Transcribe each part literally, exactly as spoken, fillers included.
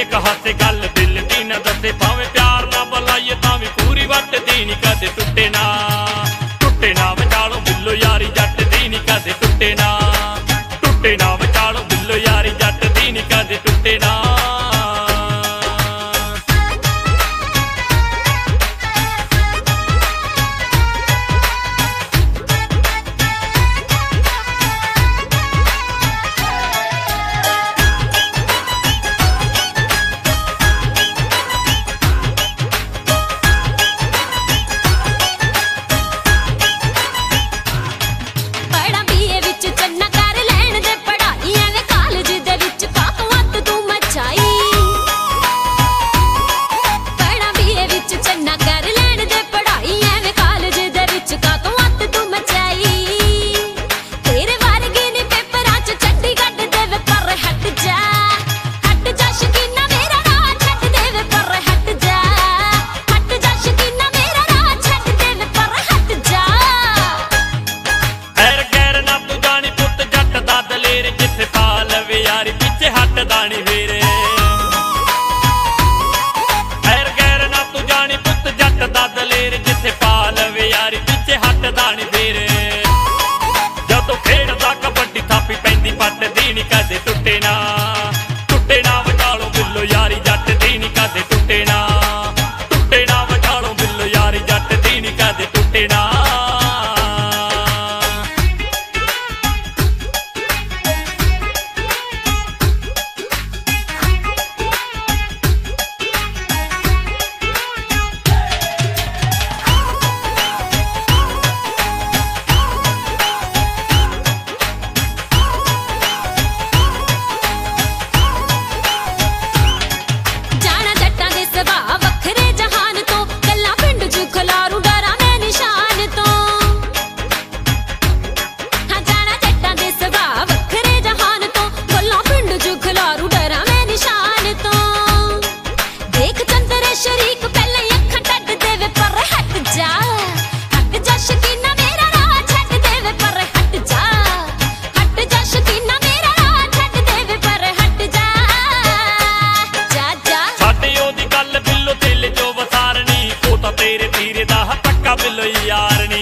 एक हासे गल दिल दी न दसे, भावें प्यार ना बुलाइए तां वी पूरी वटदी नी कदे टुटे ना, टुटे ना विचालों बिल्लो यारी जट दी नी कदे टुटे ना, टुटे ना विचालों बिल्लो यारी जट दी नी कदे टुटे ना। दानी फेरे खैर गैर ना तू जानी पुत जट दा दलेर, जिथे पा लवे यारी पिछे हट दानी फेरे। जदों खेडदा कबड्डी थापी पैंदी पट दी नी कदे टुटे ना, टुटे ना विचालों बिल्लो यारी जट दी नी कदे टुटे ना, टुटे ना विचालों बिल्लो यारी जट दी नी कदे टुटे ना। तेरे तीरे दा पक्का बिल्लो यारनी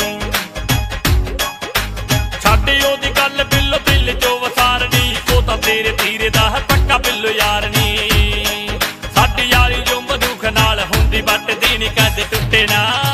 छड्ड ओदी गल बिल्लो दिल चो वसारनी, ओ तां तेरे तीरे दा पक्का बिल्लो यारनी। साडी यारी जो मधुख नाल हुंदी बट दी नी कदे टुटे ना।